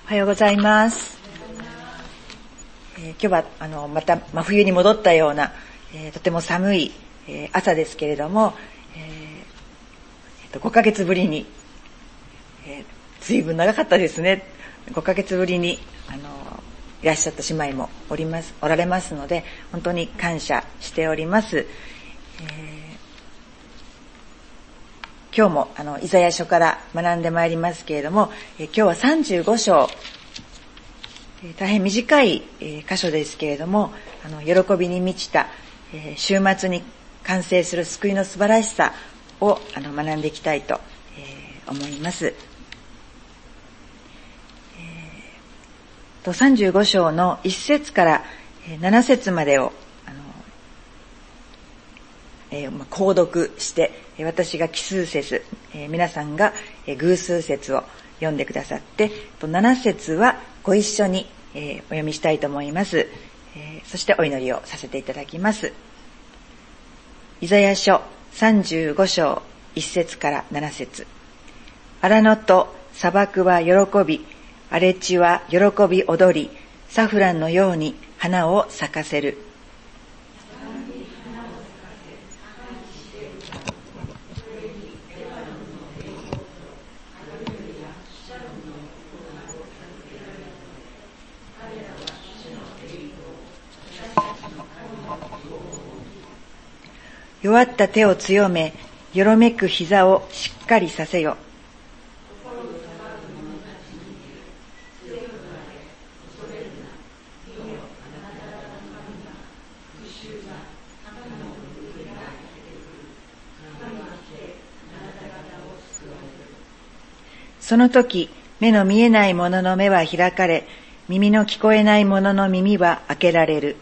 おはようございます。今日はまた真冬に戻ったような、とても寒い、朝ですけれども、5ヶ月ぶりに、随分長かったですね。5ヶ月ぶりにいらっしゃった姉妹もおられますので、本当に感謝しております。今日もイザヤ書から学んでまいりますけれども、今日は35章、大変短い箇所ですけれども、喜びに満ちた週末に完成する救いの素晴らしさを学んでいきたいと思います。35章の1節から7節までを購読して、私が奇数節、皆さんが偶数節を読んでくださって、7節はご一緒にお読みしたいと思います。そしてお祈りをさせていただきます。イザヤ書35章1節から7節。荒野と砂漠は喜び、荒れ地は喜び踊り、サフランのように花を咲かせる。弱った手を強め、よろめく膝をしっかりさせよ。その時、目の見えない者の目は開かれ、耳の聞こえない者の耳は開けられる。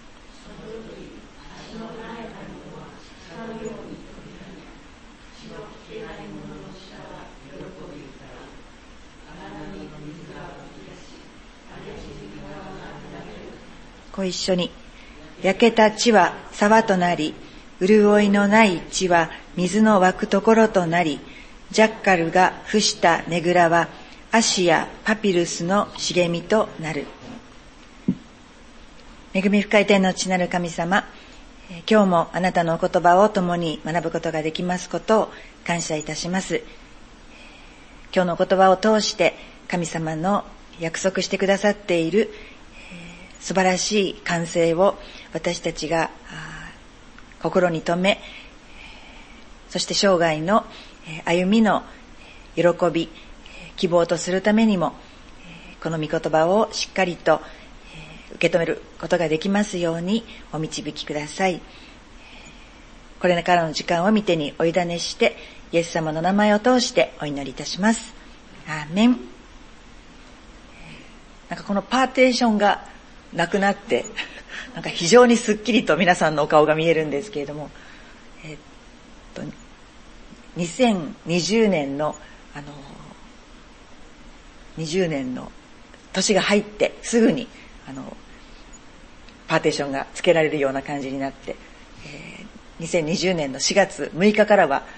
ご一緒に。焼けた地は沢となり、潤いのない地は水の湧くところとなり、ジャッカルが伏したねぐらはアシやパピルスの茂みとなる。恵み深い天の父なる神様、今日もあなたのお言葉を共に学ぶことができますことを感謝いたします。今日のお言葉を通して神様の約束してくださっている素晴らしい完成を私たちが心に留め、そして生涯の歩みの喜び、希望とするためにも、この御言葉をしっかりと受け止めることができますようにお導きください。これからの時間を御手にお委ねして、イエス様の名前を通してお祈りいたします。アーメン。このパーテーションがなくなって非常にすっきりと皆さんのお顔が見えるんですけれども、2020年の20年の年が入ってすぐにパーテーションがつけられるような感じになって、2020年の4月6日からは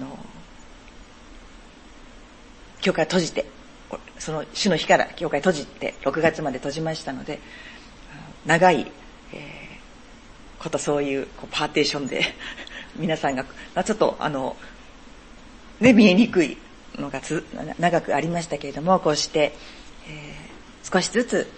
教会閉じて、その主の日から教会閉じて6月まで閉じましたので、長い、そういうパーテーションで皆さんがちょっと見えにくいのが長くありましたけれども、こうして、少しずつ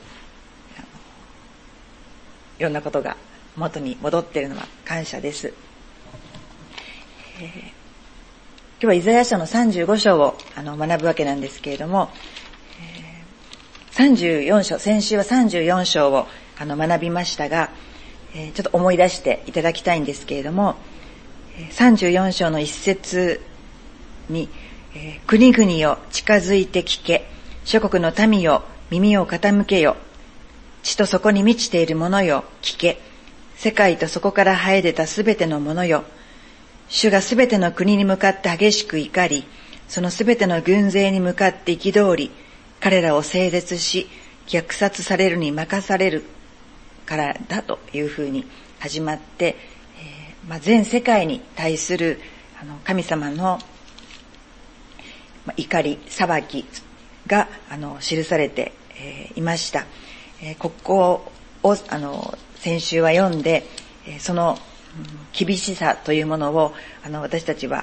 いろんなことが元に戻っているのは感謝です。今日はイザヤ書の35章を学ぶわけなんですけれども、34章、先週は34章を学びましたが、ちょっと思い出していただきたいんですけれども、34章の一節に、国々よ近づいて聞け、諸国の民よ耳を傾けよ、地とそこに満ちているものよ聞け、世界とそこから生え出たすべてのものよ、主がすべての国に向かって激しく怒り、そのすべての軍勢に向かって憤り、彼らを整絶し虐殺されるに任されるからだというふうに始まって、全世界に対する神様の怒り、裁き、 が記されていました。ここを先週は読んで、その厳しさというものを私たちは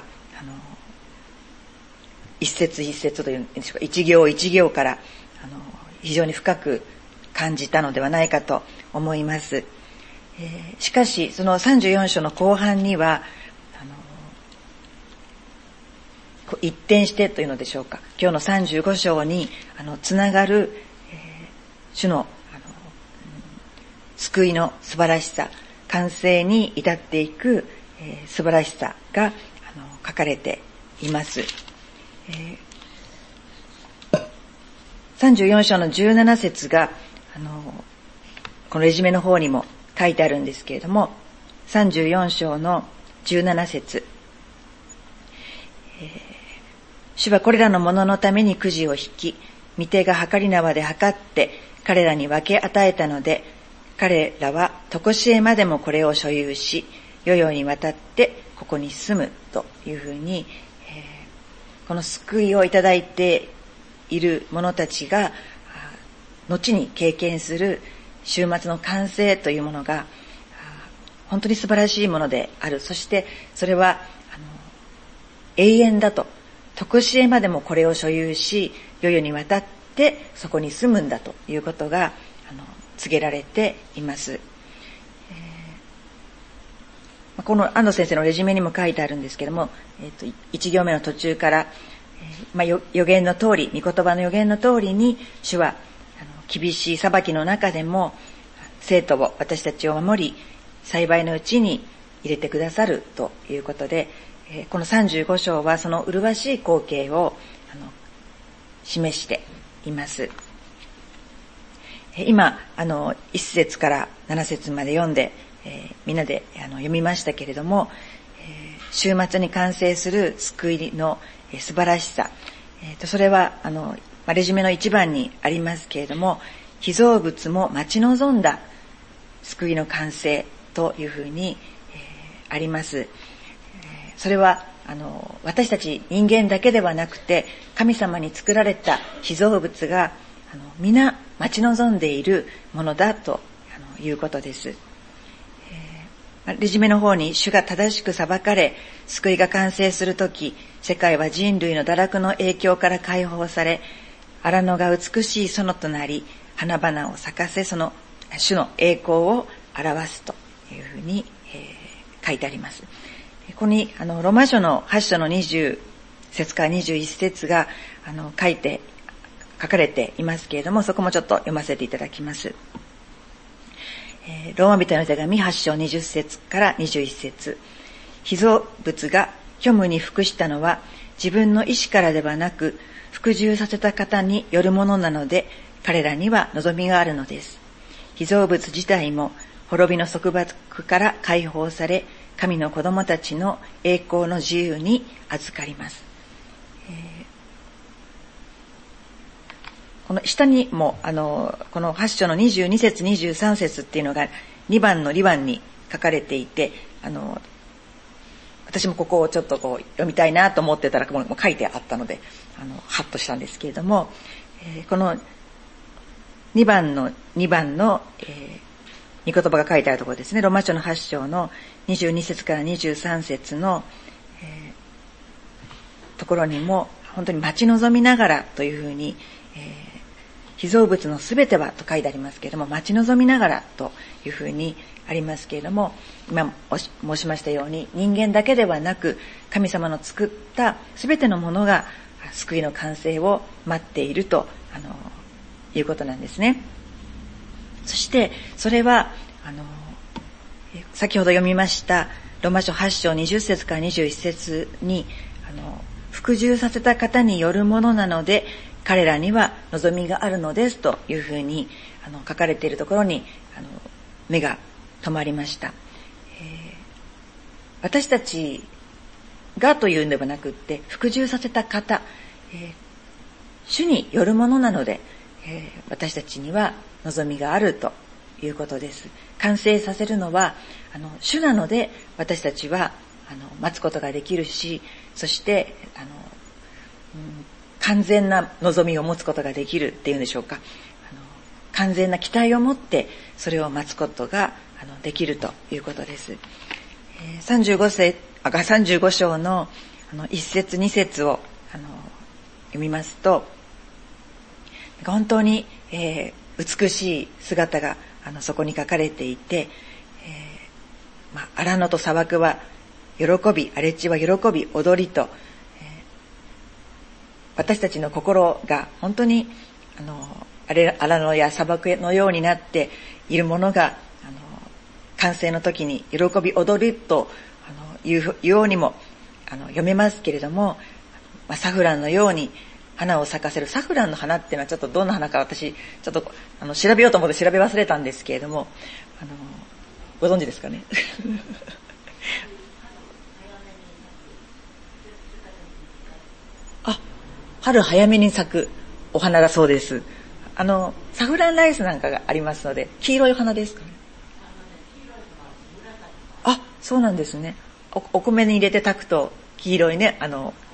一節一節というんでしょうか、一行一行から非常に深く感じたのではないかと思います。しかしその34章の後半には一転してというのでしょうか、今日の35章につながる、主の救いの素晴らしさ、完成に至っていく、素晴らしさが書かれています。34章の17節がこのレジュメの方にも書いてあるんですけれども、34章の17節、主はこれらの者のためにくじを引き、御手が計り縄で計って彼らに分け与えたので、彼らは常しえまでもこれを所有し、世々にわたってここに住むというふうに、この救いをいただいている者たちが後に経験する終末の完成というものが本当に素晴らしいものである。そしてそれは永遠だと、常しえまでもこれを所有し、世々にわたってそこに住むんだということが告げられています。この安藤先生のレジュメにも書いてあるんですけども、1行目の途中から、予言の通り、御言葉の予言の通りに、主は厳しい裁きの中でも生徒を、私たちを守り、幸いのうちに入れてくださるということで、この35章はその麗しい光景を示しています。今1節から7節まで読んで、みんなで読みましたけれども、終末に完成する救いの素晴らしさ、それはレジュメの一番にありますけれども、被造物も待ち望んだ救いの完成というふうに、あります。それは私たち人間だけではなくて、神様に作られた被造物が皆待ち望んでいるものだということです。レジュメの方に、主が正しく裁かれ救いが完成するとき、世界は人類の堕落の影響から解放され、荒野が美しい園となり、花々を咲かせ、その主の栄光を表すというふうに、書いてあります。ここにローマ書の8章の20節から21節が書かれていますけれども、そこもちょっと読ませていただきます。ローマ人の手紙8章20節から21節、被造物が虚無に服したのは自分の意志からではなく、服従させた方によるものなので、彼らには望みがあるのです。被造物自体も滅びの束縛から解放され、神の子供たちの栄光の自由に預かります。この下にもこの8章の22節23節っていうのが2番の2番に書かれていて、私もここをちょっと読みたいなと思ってたらもう書いてあったのでハッとしたんですけれども、この2番の御言葉が書いてあるところですね。ローマ書の8章の22節から23節の、ところにも本当に待ち望みながらというふうに、被造物のすべてはと書いてありますけれども、待ち望みながらというふうにありますけれども、今申しましたように、人間だけではなく神様の作ったすべてのものが救いの完成を待っているということなんですね。そしてそれは先ほど読みましたローマ書8章20節から21節に服従させた方によるものなので、彼らには望みがあるのですというふうに書かれているところに目が止まりました。私たちがというんではなくって、服従させた方、主によるものなので、私たちには望みがあるということです。完成させるのは主なので、私たちは待つことができるし、そして完全な望みを持つことができるっていうんでしょうか。完全な期待を持ってそれを待つことができるということです。35章の1節2節を読みますと、本当に美しい姿がそこに書かれていて、荒野と砂漠は喜び、荒れ地は喜び、踊りと、私たちの心が本当に荒野や砂漠のようになっているものが完成の時に喜び踊りというようにも読めますけれども、サフランのように花を咲かせる。サフランの花っていうのはちょっとどんな花か私ちょっと調べようと思って調べ忘れたんですけれども、ご存知ですかね。春早めに咲くお花だそうです。サフランライスなんかがありますので、黄色い花ですかね。そうなんですね。お米に入れて炊くと黄色いね、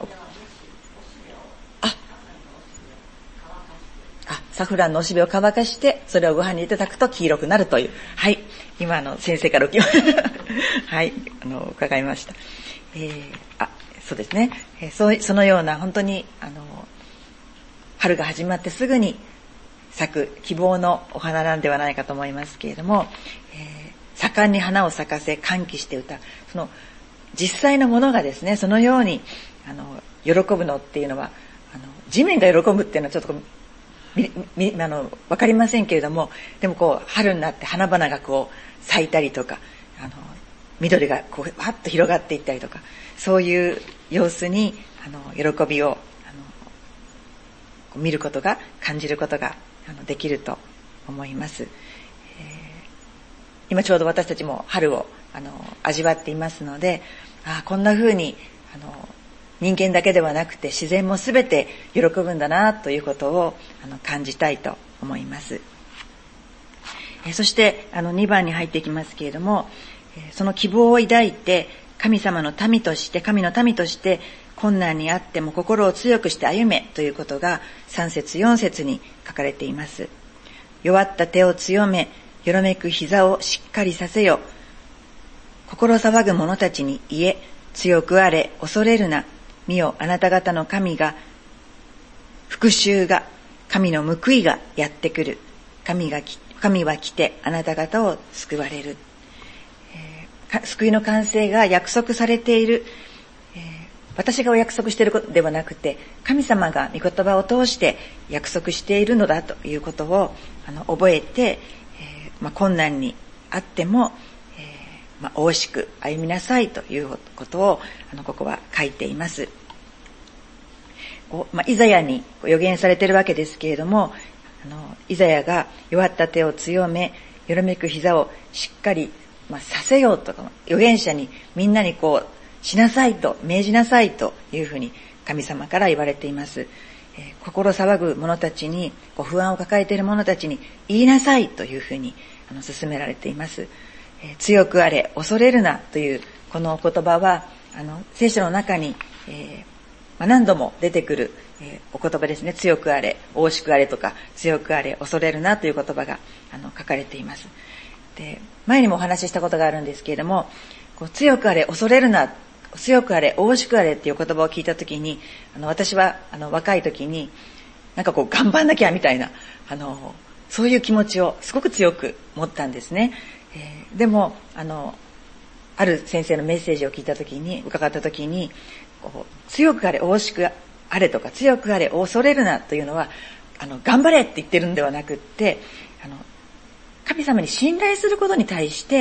サフランのおしべを乾かして、それをご飯に入れて炊くと黄色くなるという。はい。今先生からはい、伺いました。そうですね。そのような本当に、春が始まってすぐに咲く希望のお花なんではないかと思いますけれども、盛んに花を咲かせ歓喜して歌う。その実際のものがですね、そのように喜ぶのっていうのは、地面が喜ぶっていうのはちょっとわかりませんけれども、でも春になって花々が咲いたりとか、緑がわっと広がっていったりとか、そういう様子に喜びを見ることが、感じることができると思います。今ちょうど私たちも春を味わっていますので、こんな風に人間だけではなくて自然もすべて喜ぶんだなということを感じたいと思います。そして2番に入っていきますけれども、その希望を抱いて神の民として困難にあっても心を強くして歩めということが3節4節に書かれています。弱った手を強め、よろめく膝をしっかりさせよ。心騒ぐ者たちに言え、強くあれ、恐れるな。見よ、あなた方の神が、復讐が、神の報いがやってくる。神は来てあなた方を救われる。救いの完成が約束されている。私がお約束していることではなくて、神様が御言葉を通して約束しているのだということを覚えて、困難にあっても、大しく歩みなさいということをここは書いています。イザヤに予言されているわけですけれども、イザヤが弱った手を強め、よろめく膝をしっかり、させようとか、預言者にみんなにしなさいと命じなさいというふうに神様から言われています。心騒ぐ者たちに、不安を抱えている者たちに言いなさいというふうに勧められています。強くあれ、恐れるなというこのお言葉は聖書の中に、何度も出てくる、お言葉ですね。強くあれ、大しくあれとか、強くあれ、恐れるなという言葉が書かれています。で、前にもお話ししたことがあるんですけれども、強くあれ、恐れるな、強くあれ、大しくあれっていう言葉を聞いたときに、私は若い時に頑張んなきゃみたいなそういう気持ちをすごく強く持ったんですね。でもある先生のメッセージを伺った時に、強くあれ、大しくあれとか、強くあれ、恐れるなというのは頑張れって言ってるんではなくって、神様に信頼することに対して、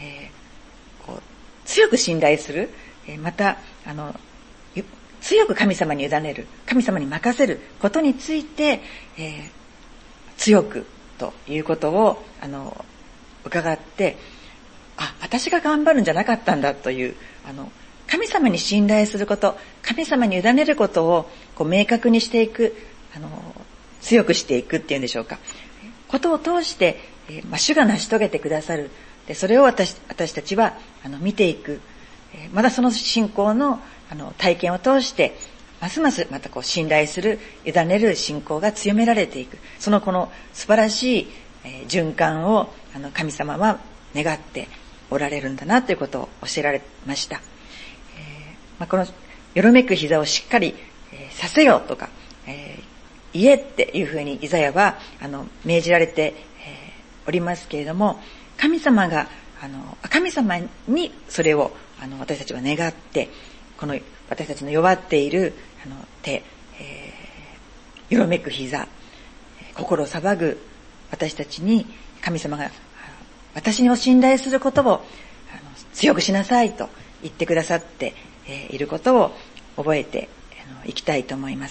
強く信頼する、また強く神様に委ねる、神様に任せることについて、強くということを伺って、私が頑張るんじゃなかったんだという神様に信頼すること、神様に委ねることを明確にしていく、強くしていくっていうんでしょうか、ことを通して、主が成し遂げてくださる。で、それを私たちは見ていく。まだその信仰の体験を通してますますまた信頼する、委ねる信仰が強められていく。そのこの素晴らしい循環を神様は願っておられるんだなということを教えられました。このよろめく膝をしっかりさせよとか、言えっていうふうにイザヤは命じられておりますけれども、神様にそれを私たちは願って、この私たちの弱っている手、よろめく膝、心騒ぐ私たちに神様が私を信頼することを強くしなさいと言ってくださっていることを覚えていきたいと思います。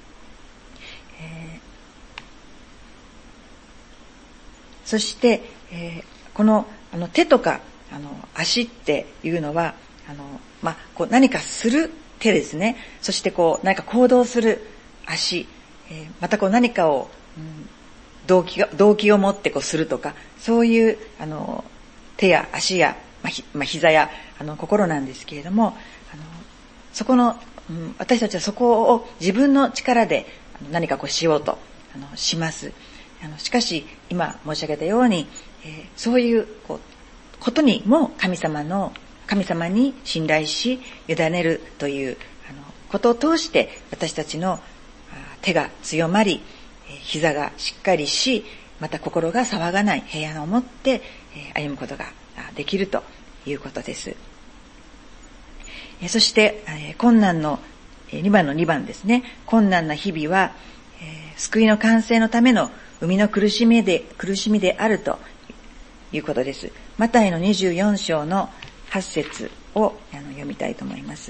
そして、この手とか足っていうのは何かする手ですね。そして何か行動する足、また何かを、動機を持ってするとか、そういう手や足や、膝や心なんですけれども、そこの、私たちはそこを自分の力で何かしようとします。しかし今申し上げたように、そういうことにも神様に信頼し委ねるということを通して、私たちの手が強まり、膝がしっかりし、また心が騒がない平安を持って歩むことができるということです。そして困難の2番ですね。困難な日々は救いの完成のための生みの苦しみであるということです。マタイの24章の8節を読みたいと思います。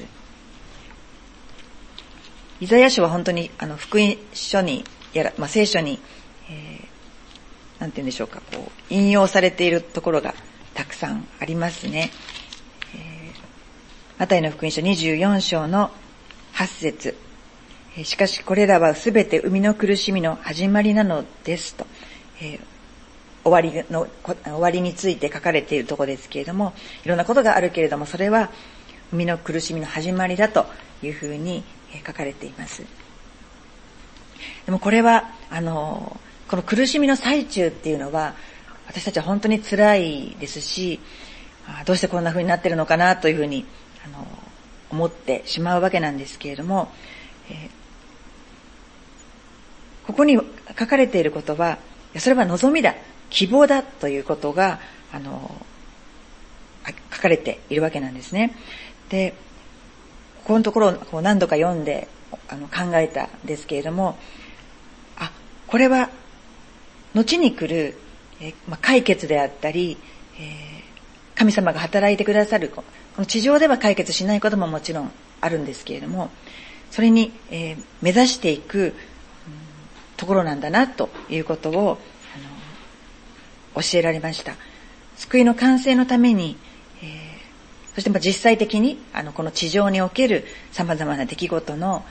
イザヤ書は本当に福音書に聖書に、なんて言うんでしょうか、引用されているところがたくさんありますね。マタイの福音書24章の8節、しかしこれらはすべて生みの苦しみの始まりなのですと、終わりについて書かれているところですけれども、いろんなことがあるけれども、それは生みの苦しみの始まりだというふうに書かれています。でもこれはこの苦しみの最中っていうのは、私たちは本当に辛いですし、どうしてこんな風になってるのかなというふうに思ってしまうわけなんですけれども、ここに書かれていることは、それは望みだ、希望だということが書かれているわけなんですね。で、ここのところを何度か読んで考えたんですけれども、これは後に来る解決であったり、神様が働いてくださる、この地上では解決しないことももちろんあるんですけれども、それに目指していくところなんだなということを教えられました。救いの完成のために、そして実際的にこの地上における様々な出来事の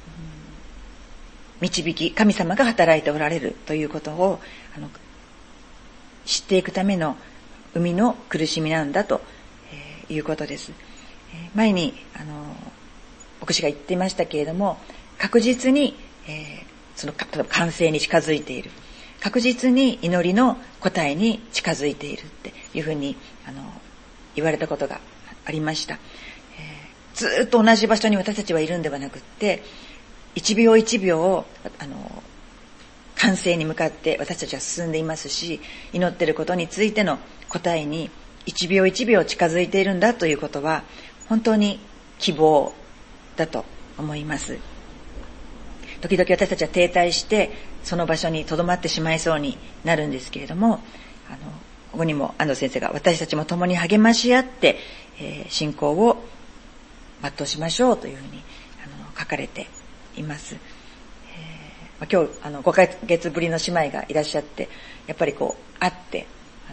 導き、神様が働いておられるということを知っていくための生みの苦しみなんだということです。前に牧師が言っていましたけれども、確実に、その完成に近づいている、確実に祈りの答えに近づいているっていうふうに言われたことがありました。ずっと同じ場所に私たちはいるんではなくって、一秒一秒を完成に向かって私たちは進んでいますし、祈っていることについての答えに一秒一秒近づいているんだということは、本当に希望だと思います。時々私たちは停滞してその場所に留まってしまいそうになるんですけれども、ここにも安藤先生が、私たちも共に励まし合って、信仰を全うしましょうというふうに書かれています。今日5ヶ月ぶりの姉妹がいらっしゃって、やっぱり会って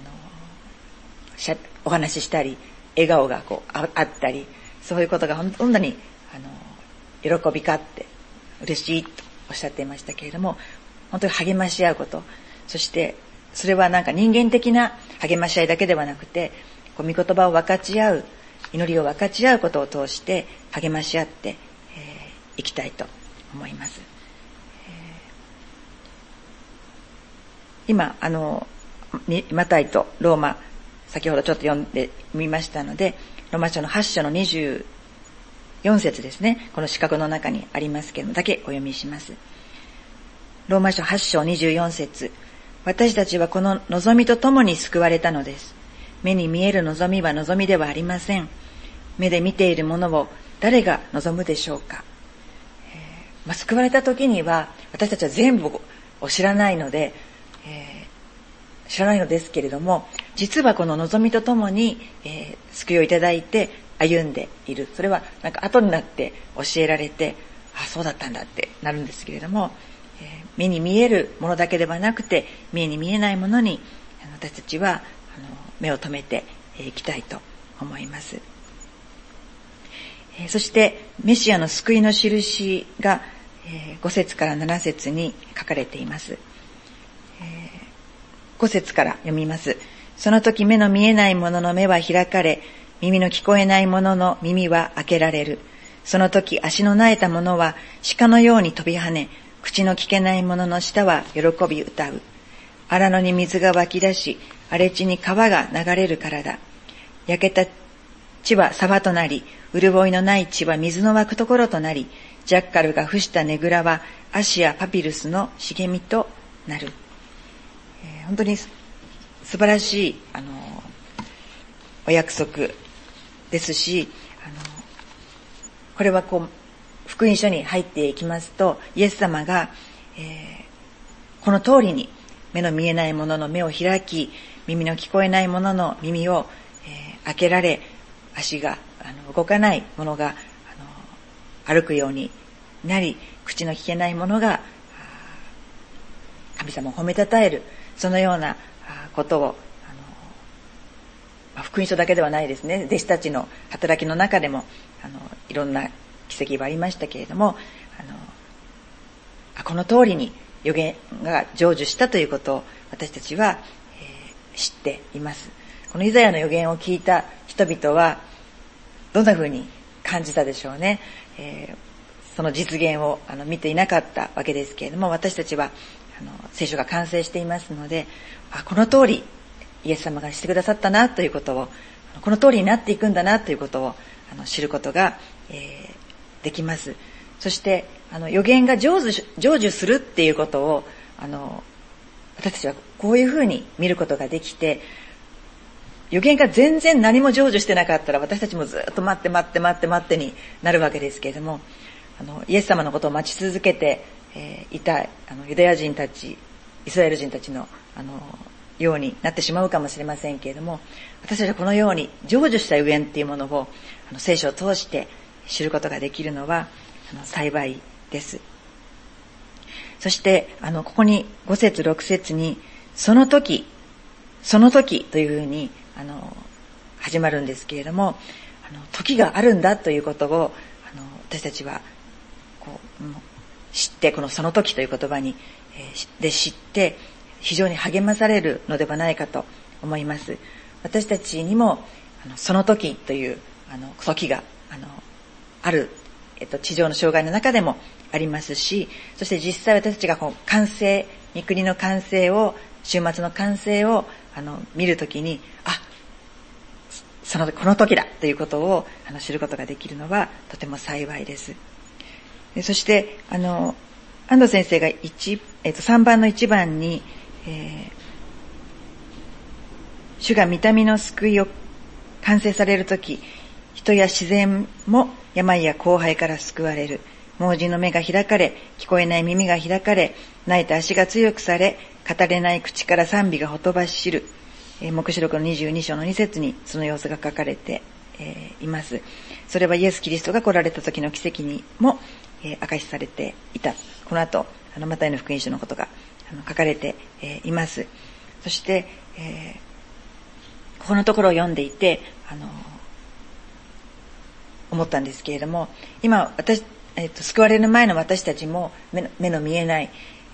お話ししたり、笑顔があったり、そういうことが本当に喜びかって嬉しいとおっしゃっていましたけれども、本当に励まし合うこと、そしてそれはなんか人間的な励まし合いだけではなくて、御言葉を分かち合う、祈りを分かち合うことを通して励まし合って、 いきたいと思います。今マタイとローマ、先ほどちょっと読んでみましたので、ローマ書の8章の24節ですね、この四角の中にありますけれども、だけお読みします。ローマ書8章24節、私たちはこの望みとともに救われたのです。目に見える望みは望みではありません。目で見ているものを誰が望むでしょうか。救われた時には私たちは全部を知らないので、知らないのですけれども、実はこの望みとともに、救いをいただいて歩んでいる。それはなんか後になって教えられて、あ、そうだったんだってなるんですけれども、目に見えるものだけではなくて、目に見えないものに私たちは目を留めていきたいと思います。そしてメシアの救いの印が5節から7節に書かれています。5節から読みます。その時目の見えない者の目は開かれ、耳の聞こえない者の耳は開けられる。その時足の苗えた者は鹿のように飛び跳ね、口の聞けない者の舌は喜び歌う。荒野に水が湧き出し、荒れ地に川が流れるからだ。焼けた地は沢となり、潤いのない地は水の湧くところとなり、ジャッカルが伏したねぐらはアシやパピルスの茂みとなる。本当に素晴らしいお約束ですし、これは福音書に入っていきますと、イエス様が、この通りに目の見えない者の目を開き、耳の聞こえない者の耳を、開けられ、足が動かない者が歩くようになり、口の聞けない者が神様を褒めたたえる、そのようなことを福音書だけではないですね、弟子たちの働きの中でもいろんな奇跡はありましたけれども、この通りに預言が成就したということを私たちは、知っています。このイザヤの預言を聞いた人々はどんな風に感じたでしょうね。その実現を見ていなかったわけですけれども、私たちは聖書が完成していますので、この通りイエス様がしてくださったなということを、この通りになっていくんだなということを知ることが、できます。そして預言が成就するっていうことを私たちはこういうふうに見ることができて、預言が全然何も成就してなかったら私たちもずっと待ってになるわけですけれども、イエス様のことを待ち続けて、いたユダヤ人たち、イスラエル人たちのようになってしまうかもしれませんけれども、私たちはこのように成就した預言っていうものを聖書を通して知ることができるのは幸いです。そしてここに5節6節にその時というふうに始まるんですけれども、時があるんだということを私たちは知って、このその時という言葉にで知って非常に励まされるのではないかと思います。私たちにもその時という時がある、地上の障害の中でもありますし、そして実際私たちが完成、御国の完成を、終末の完成を見るときに、この時だということを知ることができるのはとても幸いです。そして安藤先生が3番の1番に、主が御民の救いを完成されるとき、人や自然も病や荒廃から救われる。盲人の目が開かれ、聞こえない耳が開かれ、泣いた足が強くされ、語れない口から賛美がほとばしる。黙示録の22章の2節にその様子が書かれて、います。それはイエス・キリストが来られた時の奇跡にも、証しされていた。この後マタイの福音書のことが書かれて、います。そして、ここのところを読んでいて思ったんですけれども、今救われる前の私たちも目の見えない、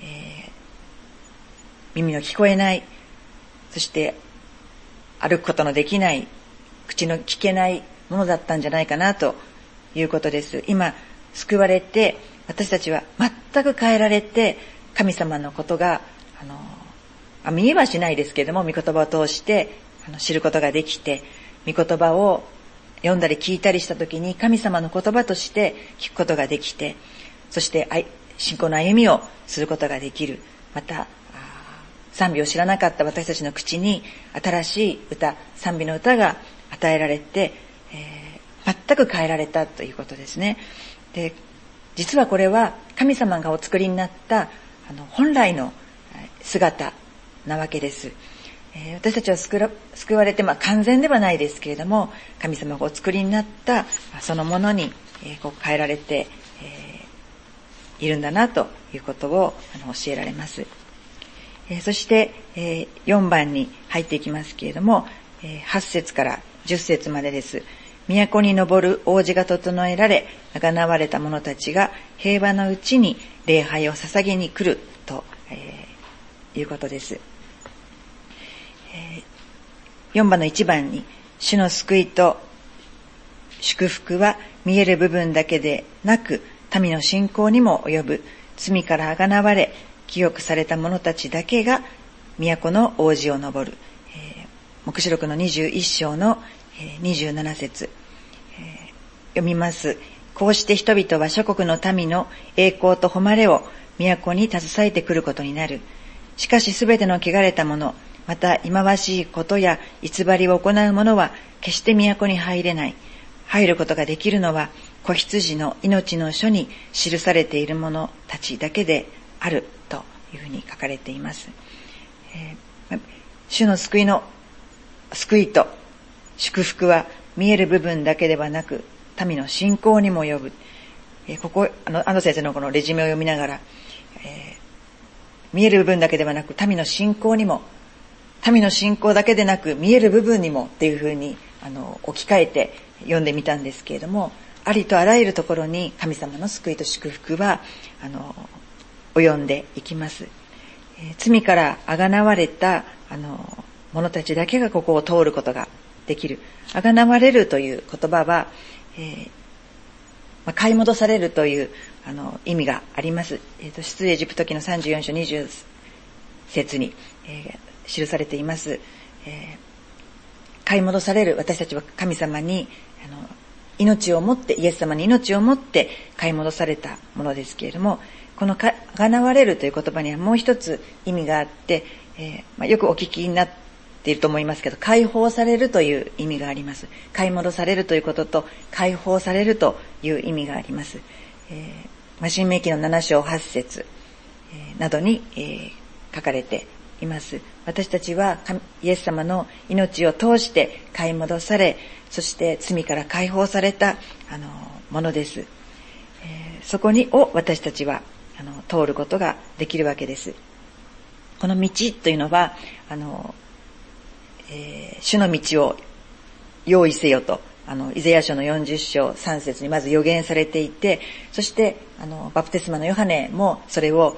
耳の聞こえない、そして歩くことのできない、口の聞けないものだったんじゃないかなということです。今救われて、私たちは全く変えられて、神様のことが見えはしないですけれども、御言葉を通して知ることができて、御言葉を読んだり聞いたりしたときに神様の言葉として聞くことができて、そして信仰の歩みをすることができる。また賛美を知らなかった私たちの口に新しい歌、賛美の歌が与えられて、全く変えられたということですね。で、実はこれは神様がお作りになった本来の姿なわけです。私たちは救われて、完全ではないですけれども、神様がお作りになったそのものに変えられているんだなということを教えられます。そして4番に入っていきますけれども、8節から10節までです。都に昇る王子が整えられ、あがなわれた者たちが平和のうちに礼拝を捧げに来るということです。4番の1番に、主の救いと祝福は見える部分だけでなく、民の信仰にも及ぶ。罪からあがなわれ、清くされた者たちだけが都の王子を登る。黙示録の21章の27節、読みます。こうして人々は諸国の民の栄光と誉れを都に携えてくることになる。しかしすべての汚れた者、また忌まわしいことや偽りを行う者は決して都に入れない。入ることができるのは子羊の命の書に記されている者たちだけであるというふうに書かれています。主の救いと祝福は見える部分だけではなく、民の信仰にも及ぶ。ここ、安藤先生のこのレジュメを読みながら、見える部分だけではなく、民の信仰だけでなく、見える部分にもっていうふうに、置き換えて読んでみたんですけれども、ありとあらゆるところに神様の救いと祝福は、及んでいきます。罪からあがなわれた、者たちだけがここを通ることができる。あがなわれるという言葉は、買い戻されるという意味があります。出エジプト記の34章20節に、記されています。買い戻される、私たちは神様に命をもって、イエス様に命をもって買い戻されたものですけれども、このあがなわれるという言葉にはもう一つ意味があって、よくお聞きになっていると思いますけど、解放されるという意味があります。買い戻されるということと解放されるという意味があります。申命記の7章8節などに、書かれています。私たちはイエス様の命を通して買い戻され、そして罪から解放されたものです。そこを私たちは通ることができるわけです。この道というのは主の道を用意せよとイザヤ書の40章3節にまず予言されていて、そしてバプテスマのヨハネもそれを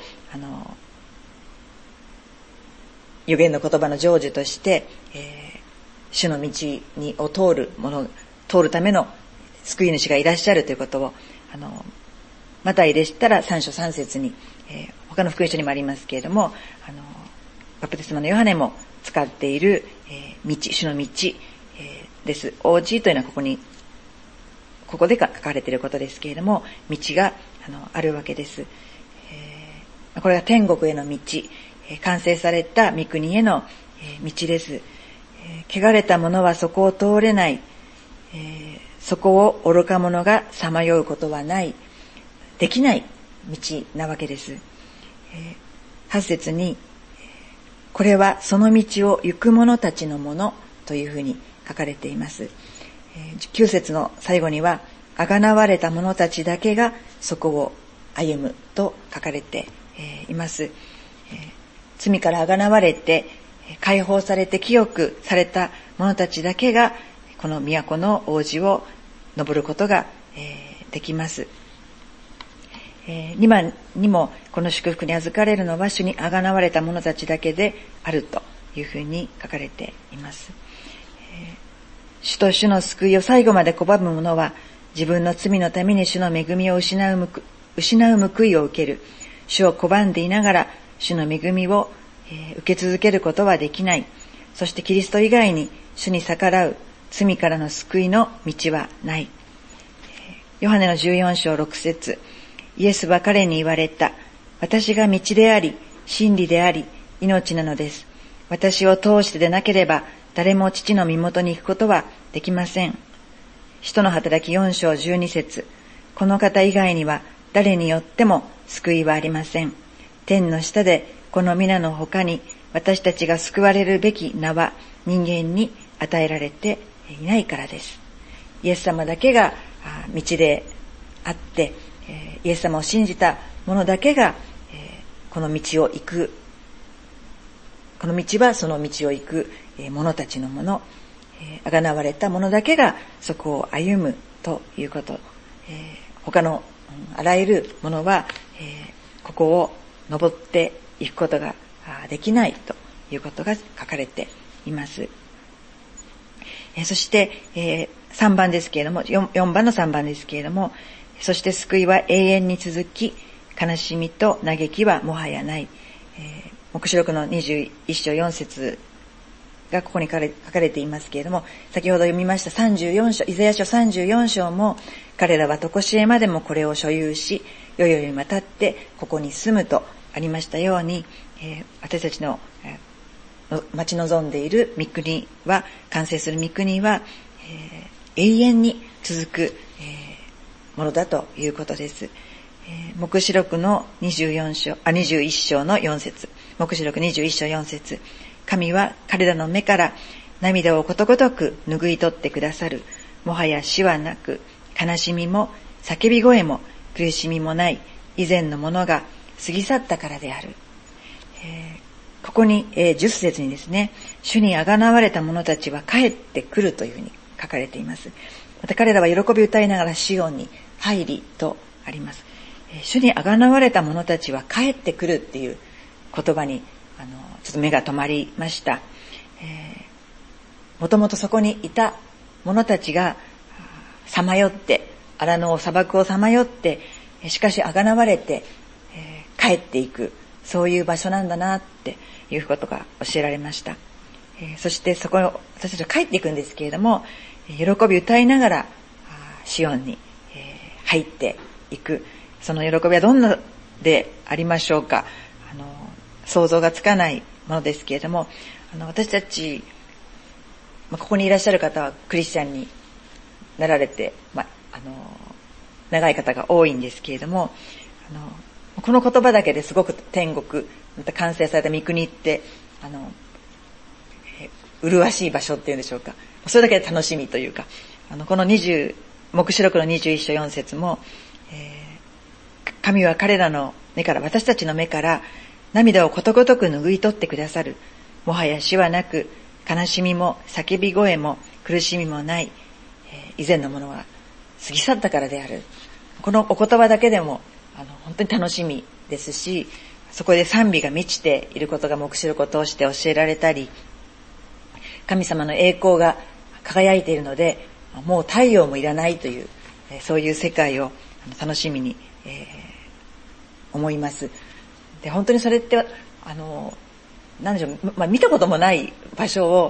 予言の言葉の成就として、主の道を通るための救い主がいらっしゃるということをマタイでしたら3章3節に、他の福音書にもありますけれども、バプテスマのヨハネも使っている、主の道、です。王子というのはここで書かれていることですけれども、道があるわけです。これが天国への道、完成された御国への道です。汚れた者はそこを通れない。そこを愚か者がさまようことはない。できない道なわけです。8節に、これはその道を行く者たちのものというふうに書かれています。9節の最後には、あがなわれた者たちだけがそこを歩むと書かれています。罪からあがなわれて、解放されて清くされた者たちだけが、この都の王子を登ることができます。2番にもこの祝福に預かれるのは主にあがなわれた者たちだけであるというふうに書かれています。主と主の救いを最後まで拒む者は自分の罪のために主の恵みを失う報いを受ける。主を拒んでいながら主の恵みを、受け続けることはできない。そしてキリスト以外に主に逆らう罪からの救いの道はない。ヨハネの14章6節、イエスは彼に言われた。私が道であり、真理であり、命なのです。私を通してでなければ、誰も父の身元に行くことはできません。使徒の働き4章12節、この方以外には誰によっても救いはありません。天の下でこの皆の他に私たちが救われるべき名は人間に与えられていないからです。イエス様だけが道であって、イエス様を信じた者だけがこの道を行く、この道はその道を行く者たちのもの、あがなわれた者だけがそこを歩むということ、他のあらゆるものは、ここを登っていくことができないということが書かれています。そして、3番ですけれども、4番の3番ですけれども、そして救いは永遠に続き、悲しみと嘆きはもはやない。黙示録の21章4節がここに書かれていますけれども、先ほど読みました34章、イザヤ書34章も、彼らは常しえまでもこれを所有し、世々にわたってここに住むとありましたように、私たちの待ち望んでいる御国は、完成する御国は、永遠に続く、ものだということです。黙示録の21章の4節、黙示録21章4節、神は彼らの目から涙をことごとく拭い取ってくださる。もはや死はなく、悲しみも叫び声も苦しみもない以前のものが過ぎ去ったからである。ここに、10節にですね、主にあがなわれた者たちは帰ってくるというふうに書かれています。また彼らは喜び歌いながらシオンに入りとあります。主にあがなわれた者たちは帰ってくるっていう言葉にちょっと目が止まりました。もともとそこにいた者たちがさまよって荒野を砂漠をさまよってしかしあがなわれて、帰っていく、そういう場所なんだなっていうことが教えられました。そしてそこを私たちは帰っていくんですけれども、喜び歌いながらシオンに入っていく、その喜びはどんなでありましょうか。想像がつかないものですけれども、私たち、ここにいらっしゃる方はクリスチャンになられて、長い方が多いんですけれども、この言葉だけですごく天国、また完成された御国って麗しい場所っていうんでしょうか。それだけで楽しみというか、この黙示録の21章4節も、神は彼らの目から、私たちの目から涙をことごとく拭い取ってくださる。もはや死はなく、悲しみも叫び声も苦しみもない、以前のものは過ぎ去ったからである。このお言葉だけでも本当に楽しみですし、そこで賛美が満ちていることが黙示録を通して教えられたり、神様の栄光が輝いているのでもう太陽もいらないという、そういう世界を楽しみに、思います。で、本当にそれって何でしょう、見たこともない場所を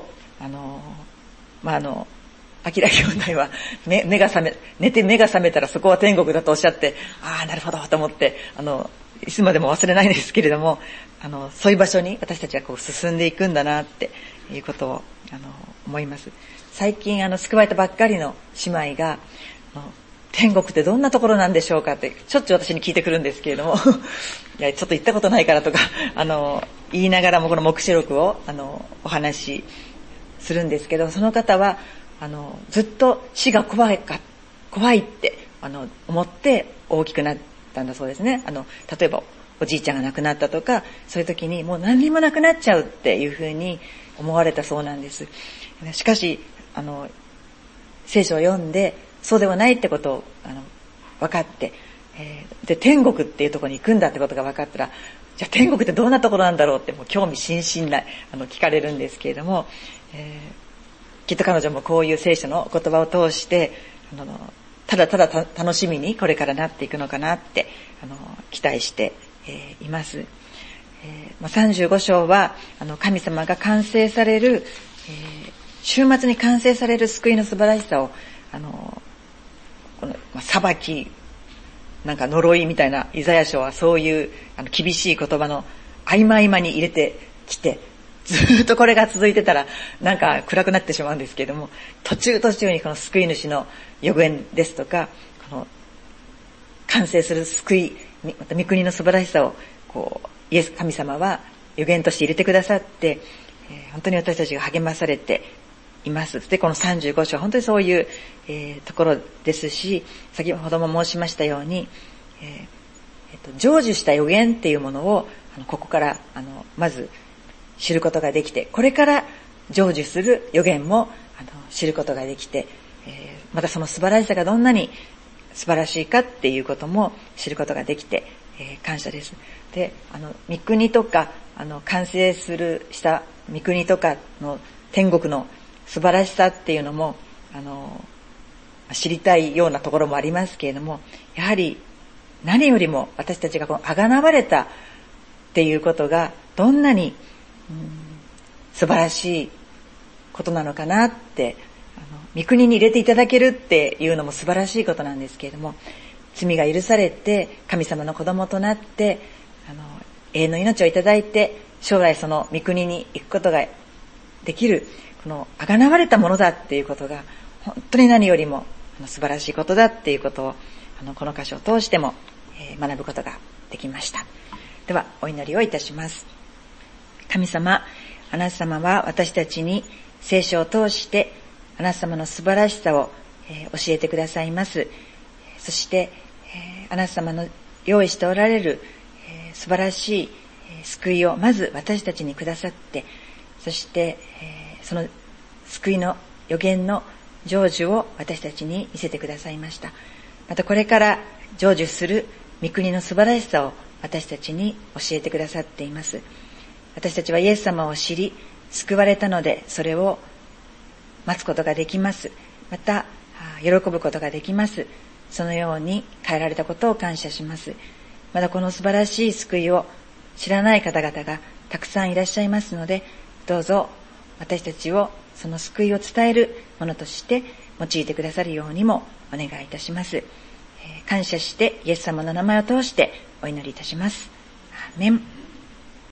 アキラ兄弟は寝て目が覚めたらそこは天国だとおっしゃって、なるほどと思って、いつまでも忘れないんですけれども、そういう場所に私たちはこう進んでいくんだなっていうことを思います。最近救われたばっかりの姉妹が天国ってどんなところなんでしょうかってしょっちゅう私に聞いてくるんですけれどもいやちょっと行ったことないからとか言いながらもこの黙示録をお話しするんですけど、その方はずっと死が怖いって思って大きくなったんだそうですね。例えばおじいちゃんが亡くなったとか、そういう時にもう何にもなくなっちゃうっていうふうに思われたそうなんです。しかし聖書を読んでそうではないってことを分かって、で天国っていうところに行くんだってことが分かったら、じゃあ天国ってどんなところなんだろうってもう興味津々な聞かれるんですけれども、きっと彼女もこういう聖書の言葉を通してただただ楽しみにこれからなっていくのかなって期待しています。35章は神様が完成される、週末に完成される救いの素晴らしさをこの裁きなんか呪いみたいなイザヤ書はそういう厳しい言葉の合間合間に入れてきて、ずっとこれが続いてたらなんか暗くなってしまうんですけれども、途中にこの救い主の予言ですとか、この完成する救い、また御国の素晴らしさをイエス神様は予言として入れてくださって、本当に私たちが励まされています。でこの35章は本当にそういう、ところですし、先ほども申しましたように、成就した予言っていうものをここからまず知ることができて、これから成就する予言も知ることができて、またその素晴らしさがどんなに素晴らしいかっていうことも知ることができて、感謝です。で御国とか完成した御国とかの天国の素晴らしさっていうのも知りたいようなところもありますけれども、やはり何よりも私たちがあがなわれたっていうことがどんなに素晴らしいことなのかなって、御国に入れていただけるっていうのも素晴らしいことなんですけれども、罪が許されて神様の子供となって永遠の命をいただいて将来その御国に行くことができる、このあがなわれたものだっていうことが本当に何よりも素晴らしいことだっていうことをこの箇所を通しても学ぶことができました。ではお祈りをいたします。神様、あなた様は私たちに聖書を通してあなた様の素晴らしさを教えてくださいます。そしてあなた様の用意しておられる素晴らしい救いをまず私たちにくださって、そしてその救いの予言の成就を私たちに見せてくださいました。またこれから成就する御国の素晴らしさを私たちに教えてくださっています。私たちはイエス様を知り救われたので、それを待つことができます。また喜ぶことができます。そのように変えられたことを感謝します。まだこの素晴らしい救いを知らない方々がたくさんいらっしゃいますので、どうぞ私たちをその救いを伝えるものとして用いてくださるようにもお願いいたします。感謝してイエス様の名前を通してお祈りいたします。アーメン。